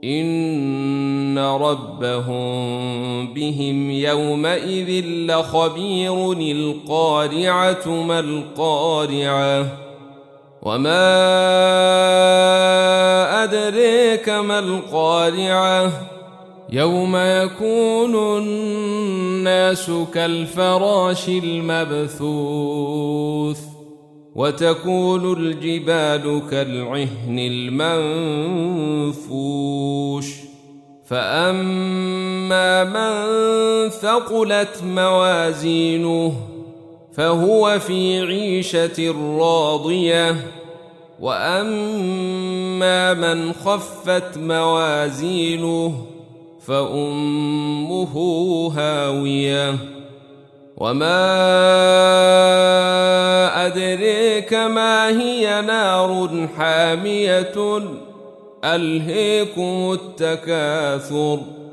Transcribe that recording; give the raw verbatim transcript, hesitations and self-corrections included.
إن ربهم بهم يومئذ لخبير. القارعة ما القارعة وما أدريك ما القارعة يوم يكون الناس كالفراش المبثوث وتكون الجبال كالعهن المنفوش فأما من ثقلت موازينه فهو في عيشة راضية وأما من خفت موازينه فأمه هاوية وما أدريك ما هي نار حامية ألهيكم التكاثر